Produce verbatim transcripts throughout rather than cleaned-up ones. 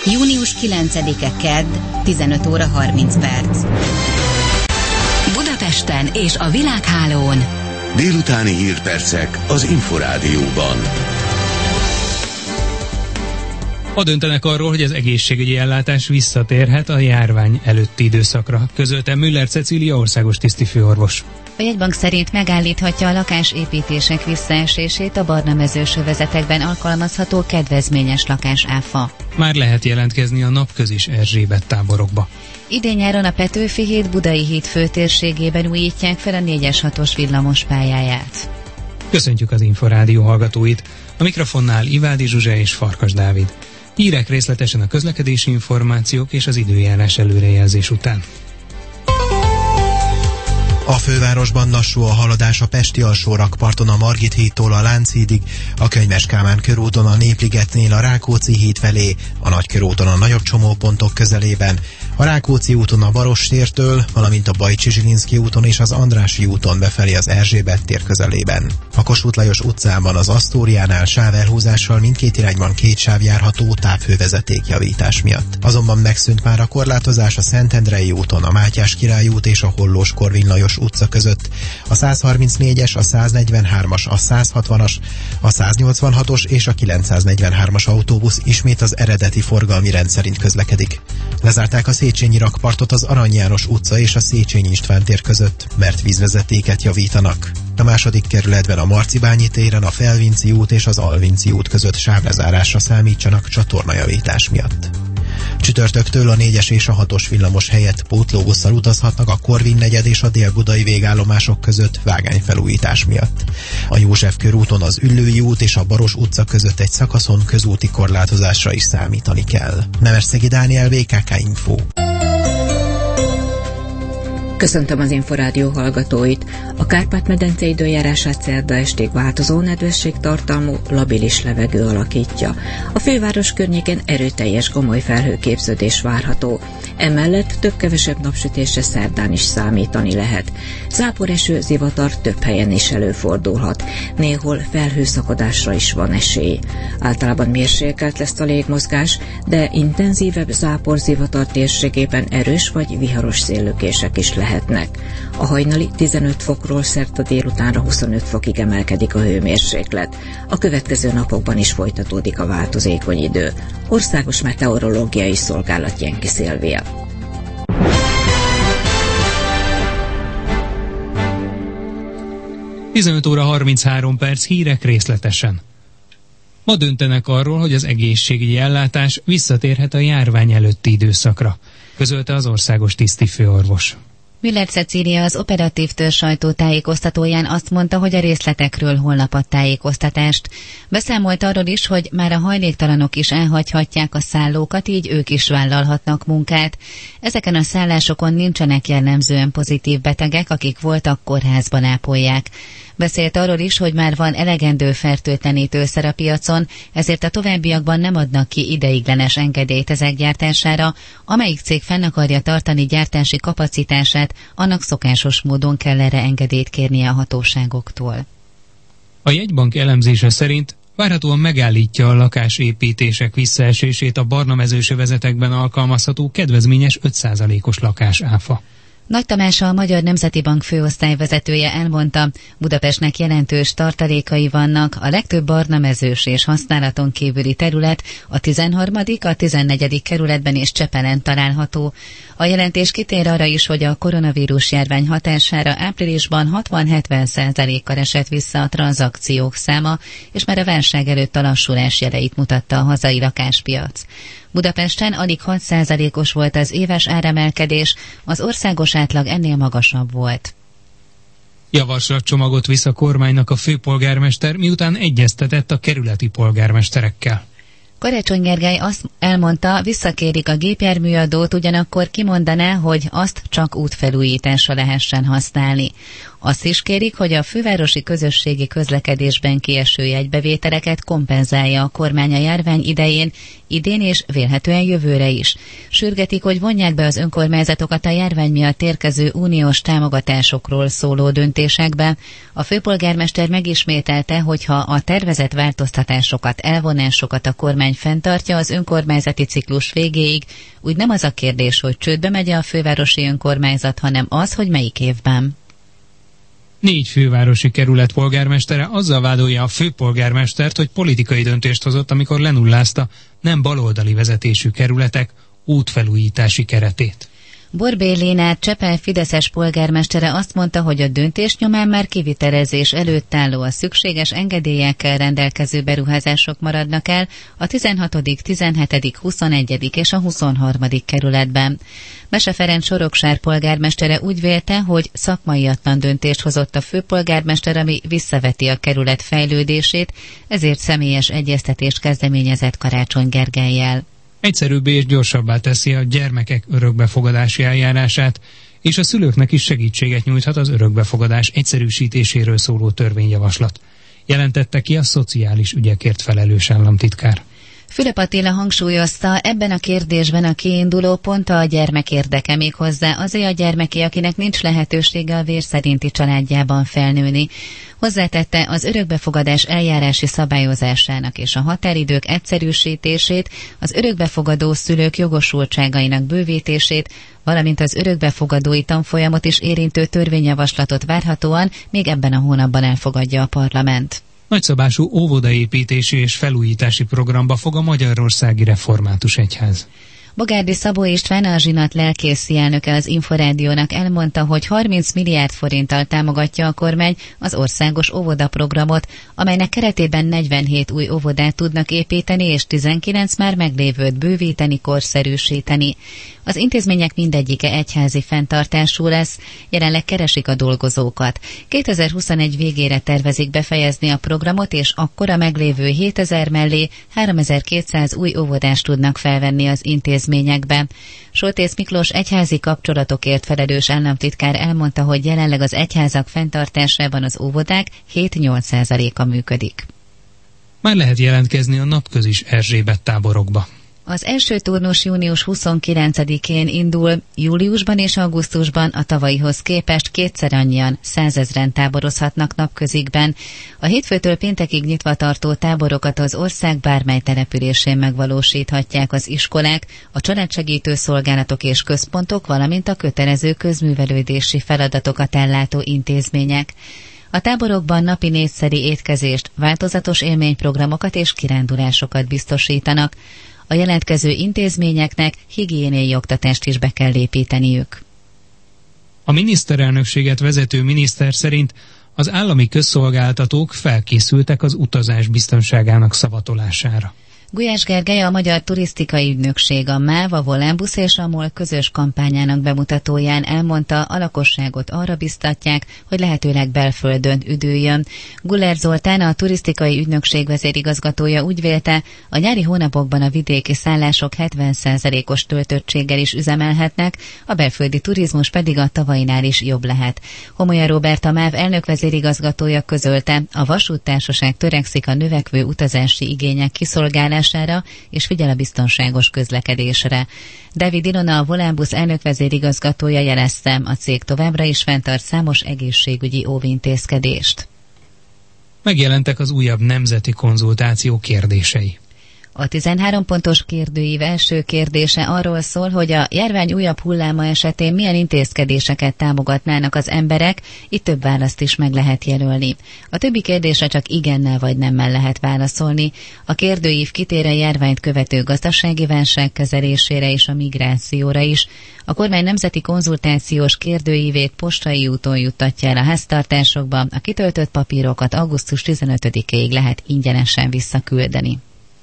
június kilencedike kedd, tizenöt óra harminc perc. Budapesten és a világhálón délutáni hírpercek az Inforádióban. Ma döntenek arról, hogy az egészségügyi ellátás visszatérhet a járvány előtti időszakra, közölte Müller Cecília országos tisztifőorvos. A jegybank szerint megállíthatja a lakásépítések visszaesését a barnamezős övezetekben alkalmazható kedvezményes lakásáfa. Már lehet jelentkezni a Napközis Erzsébet táborokba. Idén-nyáron a Petőfi híd Budai híd főtérségében újítják fel a négyes hatos villamos pályáját. Köszöntjük az Inforádió hallgatóit! A mikrofonnál Ivádi Zsuzsa és Farkas Dávid. Hírek részletesen a közlekedési információk és az időjárás előrejelzés után. A fővárosban lassú a haladás a pesti alsórakparton a Margit hídtól a Lánchídig, a Könyves Kálmán körúton a Népligetnél a Rákóczi híd felé, a Nagykörúton a nagyobb csomópontok közelében, a Rákóczi úton a Baross tértől, valamint a Bajcsy-Zsilinszky úton és az Andrássy úton befelé az Erzsébet tér közelében. A Kossuth Lajos utcában az Asztóriánál sávelhúzással mindkét irányban két sáv járható távhővezetékjavítás miatt. Azonban megszűnt már a korlátozás a Szentendrei úton, a Mátyás Király út és a Hollós Korvin Lajos utca között, a százharmincnégyes, a száznegyvenhármas, a százhatvanas, a száznyolcvanhatos és a kilencszáznegyvenhármas autóbusz ismét az eredeti forgalmi rend szerint közlekedik. Lezárták a Széchenyi rakpartot az Arany János utca és a Széchenyi István tér között, mert vízvezetéket javítanak. A második kerületben a Marcibányi téren a Felvinci út és az Alvinci út között sávlezárásra számítsanak csatornajavítás miatt. Csütörtöktől a négyes és a hatos villamos helyett pótlóbusszal utazhatnak a Korvin negyed és a délbudai végállomások között vágányfelújítás miatt. A József körúton az Üllői út és a Baross utca között egy szakaszon közúti korlátozásra is számítani kell. Nemesszegi Dániel, vé ká ká Info. Köszöntöm az Inforádió hallgatóit! A Kárpát-medence időjárását szerda estig változó nedvességtartalmú, labilis levegő alakítja. A főváros környékén erőteljes gomoly felhőképződés várható. Emellett több-kevesebb napsütésre szerdán is számítani lehet. Záporeső, zivatar több helyen is előfordulhat. Néhol felhőszakadásra is van esély. Általában mérsékelt lesz a légmozgás, de intenzívebb zápor-zivatar térségében erős vagy viharos széllökések is lehet. A hajnali tizenöt fokról szerda délutánra huszonöt fokig emelkedik a hőmérséklet. A következő napokban is folytatódik a változékony idő. Országos Meteorológiai Szolgálat Jenki Szilvia. tizenöt óra harminchárom perc, hírek részletesen. Ma döntenek arról, hogy az egészségügyi ellátás visszatérhet a járvány előtti időszakra, közölte az országos tisztifőorvos. Müller Cecília az operatív törzs sajtótájékoztatóján azt mondta, hogy a részletekről holnap ad tájékoztatást. Beszámolt arról is, hogy már a hajléktalanok is elhagyhatják a szállókat, így ők is vállalhatnak munkát. Ezeken a szállásokon nincsenek jellemzően pozitív betegek, akik voltak kórházban ápolják. Beszélt arról is, hogy már van elegendő fertőtlenítőszer a piacon, ezért a továbbiakban nem adnak ki ideiglenes engedélyt ezek gyártására. Amelyik cég fenn akarja tartani gyártási kapacitását, annak szokásos módon kell erre engedélyt kérnie a hatóságoktól. A jegybank elemzése szerint várhatóan megállítja a lakásépítések visszaesését a barnamezős övezetekben alkalmazható kedvezményes öt százalékos lakásáfa. Nagy Tamás, a Magyar Nemzeti Bank főosztályvezetője elmondta, Budapestnek jelentős tartalékai vannak, a legtöbb barnamezős és használaton kívüli terület a tizenharmadik a tizennegyedik kerületben és Csepelen található. A jelentés kitér arra is, hogy a koronavírus járvány hatására áprilisban hatvan-hetven százalékkal esett vissza a tranzakciók száma, és már a válság előtt a lassulás jeleit mutatta a hazai lakáspiac. Budapesten alig hat százalékos volt az éves áremelkedés, az országos átlag ennél magasabb volt. Javaslatcsomagot visz a kormánynak a főpolgármester, miután egyeztetett a kerületi polgármesterekkel. Karácsony Gergely azt elmondta, visszakérik a gépjárműadót, ugyanakkor kimondaná, hogy azt csak útfelújításra lehessen használni. Azt is kérik, hogy a fővárosi közösségi közlekedésben kieső jegybevételeket kompenzálja a kormány a járvány idején, idén és vélhetően jövőre is. Sürgetik, hogy vonják be az önkormányzatokat a járvány miatt érkező uniós támogatásokról szóló döntésekbe. A főpolgármester megismételte, hogy ha a tervezett változtatásokat, elvonásokat a kormány fenntartja az önkormányzati ciklus végéig, úgy nem az a kérdés, hogy csődbe megy a fővárosi önkormányzat, hanem az, hogy melyik évben. Négy fővárosi kerület polgármestere azzal vádolja a főpolgármestert, hogy politikai döntést hozott, amikor lenullázta nem baloldali vezetésű kerületek útfelújítási keretét. Borbély Lénárd Csepel fideszes polgármestere azt mondta, hogy a döntés nyomán már kivitelezés előtt álló a szükséges engedélyekkel rendelkező beruházások maradnak el a tizenhatodik, tizenhetedik, huszonegyedik és a huszonharmadik kerületben. Mese Ferenc Soroksár polgármestere úgy vélte, hogy szakmaiatlan döntést hozott a főpolgármester, ami visszaveti a kerület fejlődését, ezért személyes egyeztetést kezdeményezett Karácsony Gergellyel. Egyszerűbbé és gyorsabbá teszi a gyermekek örökbefogadási eljárását, és a szülőknek is segítséget nyújthat az örökbefogadás egyszerűsítéséről szóló törvényjavaslat, jelentette ki a szociális ügyekért felelős államtitkár. Fülöp Attila hangsúlyozta, ebben a kérdésben a kiinduló pont a gyermek érdeke, méghozzá azért a gyermeké, akinek nincs lehetősége a vér szerinti családjában felnőni. Hozzátette, az örökbefogadás eljárási szabályozásának és a határidők egyszerűsítését, az örökbefogadó szülők jogosultságainak bővítését, valamint az örökbefogadói tanfolyamot is érintő törvényjavaslatot várhatóan még ebben a hónapban elfogadja a parlament. Nagyszabású óvodaépítési és felújítási programba fog a Magyarországi Református Egyház. Bogárdi Szabó István, a Zsinat lelkészi elnöke az Inforádiónak elmondta, hogy harminc milliárd forinttal támogatja a kormány az országos óvodaprogramot, amelynek keretében negyvenhét új óvodát tudnak építeni, és tizenkilenc már meglévőt bővíteni, korszerűsíteni. Az intézmények mindegyike egyházi fenntartású lesz, jelenleg keresik a dolgozókat. kétezer-huszonegy végére tervezik befejezni a programot, és akkor a meglévő hétezer mellé háromezer-kétszáz új óvodást tudnak felvenni az intézményekbe. Soltész Miklós egyházi kapcsolatokért felelős államtitkár elmondta, hogy jelenleg az egyházak fenntartásában az óvodák hét-nyolc százaléka működik. Már lehet jelentkezni a napközis Erzsébet táborokba. Az első turnus június huszonkilencedikén indul, júliusban és augusztusban a tavalyihoz képest kétszer annyian, százezren táborozhatnak napközikben. A hétfőtől péntekig nyitva tartó táborokat az ország bármely településén megvalósíthatják az iskolák, a családsegítő szolgálatok és központok, valamint a kötelező közművelődési feladatokat ellátó intézmények. A táborokban napi négyszeri étkezést, változatos élményprogramokat és kirándulásokat biztosítanak. A jelentkező intézményeknek higiéniai oktatást is be kell építeniük. A miniszterelnökséget vezető miniszter szerint az állami közszolgáltatók felkészültek az utazás biztonságának szavatolására. Gulyás Gergely, a Magyar Turisztikai Ügynökség, a MÁV, a Volánbusz és a MOL közös kampányának bemutatóján elmondta, a lakosságot arra biztatják, hogy lehetőleg belföldön üdüljön. Guller Zoltán, a Turisztikai Ügynökség vezérigazgatója úgy vélte, a nyári hónapokban a vidéki szállások hetven százalékos töltöttséggel is üzemelhetnek, a belföldi turizmus pedig a tavainál is jobb lehet. Homolya Róbert, a MÁV elnök vezérigazgatója közölte, a vasúttársaság törekszik a növekvő utazási igények kiszolgálására, és figyel a biztonságos közlekedésre. Dávid Ilona, a Volánbusz elnök vezérigazgatója jelezte, a cég továbbra is fenntart számos egészségügyi óvintézkedést. Megjelentek az újabb nemzeti konzultáció kérdései. A tizenhárom pontos kérdőív első kérdése arról szól, hogy a járvány újabb hulláma esetén milyen intézkedéseket támogatnának az emberek, itt több választ is meg lehet jelölni. A többi kérdésre csak igennel vagy nemmel lehet válaszolni. A kérdőív kitér a járványt követő gazdasági válság kezelésére és a migrációra is. A kormány nemzeti konzultációs kérdőívét postai úton juttatja el a háztartásokba, a kitöltött papírokat augusztus tizenötödikéig lehet ingyenesen visszaküldeni.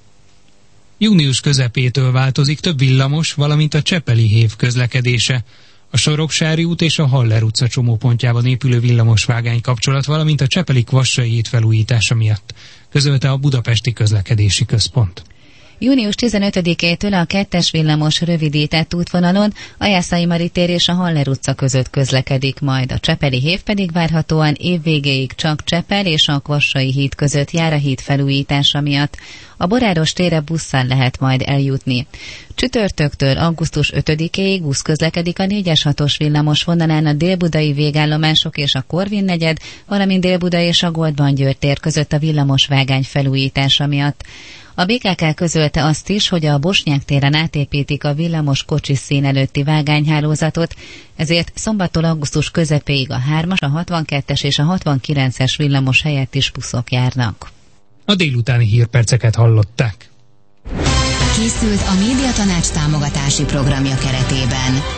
Június közepétől változik több villamos, valamint a Csepeli hév közlekedése. A Soroksári út és a Haller utca csomópontjában épülő villamosvágány kapcsolat, valamint a Csepeli Kvassai híd felújítása miatt, közölte a Budapesti Közlekedési Központ. Június tizenötödikétől a kettes villamos rövidített útvonalon a Jászai Mari tér és a Haller utca között közlekedik majd. A Csepeli hév pedig várhatóan évvégéig csak Csepel és a Kvassai híd között jár a híd felújítása miatt. A Boráros térre busszal lehet majd eljutni. Csütörtöktől augusztus ötödikéig busz közlekedik a négyes hatos villamos vonalán a délbudai végállomások és a Korvin negyed, valamint Dél-Buda és a Goldban Győr tér között a villamos vágány felújítása miatt. A bé ká ká közölte azt is, hogy a Bosnyák téren átépítik a villamos kocsiszín előtti vágányhálózatot, ezért szombattól augusztus közepéig a hármas, a hatvankettes és a hatvankilences villamos helyett is buszok járnak. A délutáni hírperceket hallották. Készült a Médiatanács támogatási programja keretében.